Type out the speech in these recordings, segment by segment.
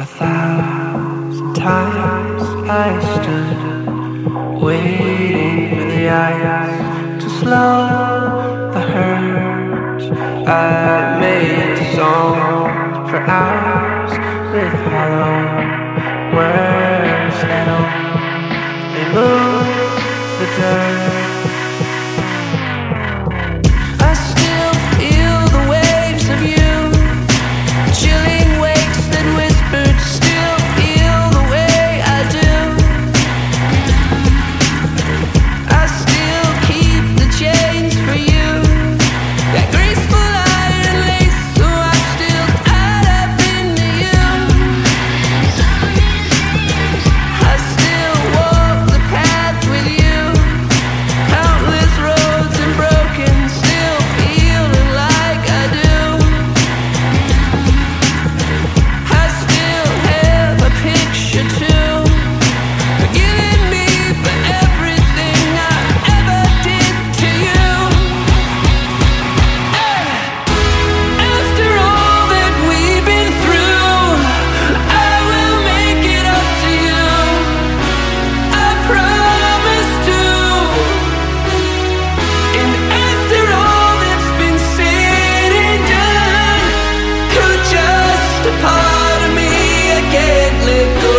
1,000 times I stood waiting for the ice to slow the hurt. I made songs for hours with hollow words that only move the dirt. I still feel the waves of you, chilling wakes that whispered, still feel the way I do. I still keep the chains for you, that graceful iron lace, so I'm still tied up into you. I still walk the path with you, countless roads and broken, still feeling like I do. I still have a picture too, forgiving me for everything I ever did to you. After all that we've been through, I will make it up to you. I promise to. And after all that's been said and done, you're just a part of me I can't let go.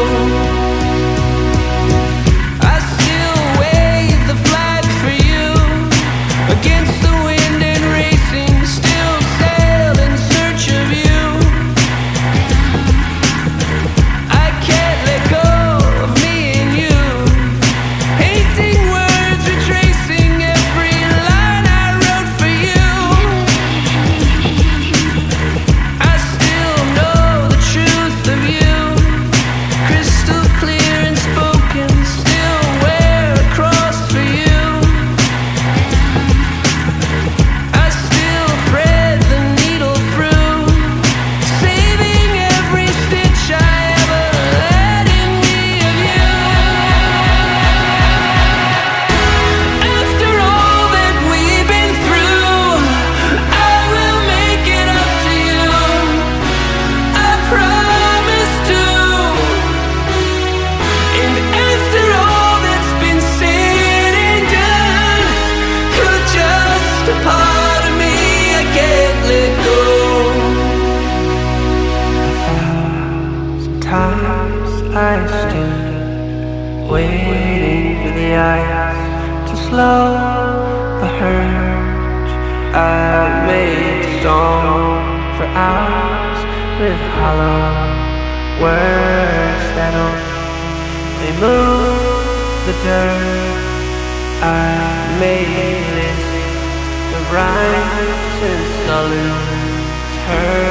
I still wave the flag for you, against the wind and racing, still sail in search of you. I can't let go of me and you, painting words, retracing every line I wrote for you. I still know the truth of you, crystal clear and spoken, still wear a cross for you. I still thread the needle through, saving every stitch I ever let in me of you. After all that we've been through, I will make it up to you. I promise to. And after all that's been said and done, you're just a part of me I can't let go. 1,000 times I stood waiting for the ice to slow the hurt. I made songs for hours with hollow words that only move the dirt. I made lists of rhymes and solid turns.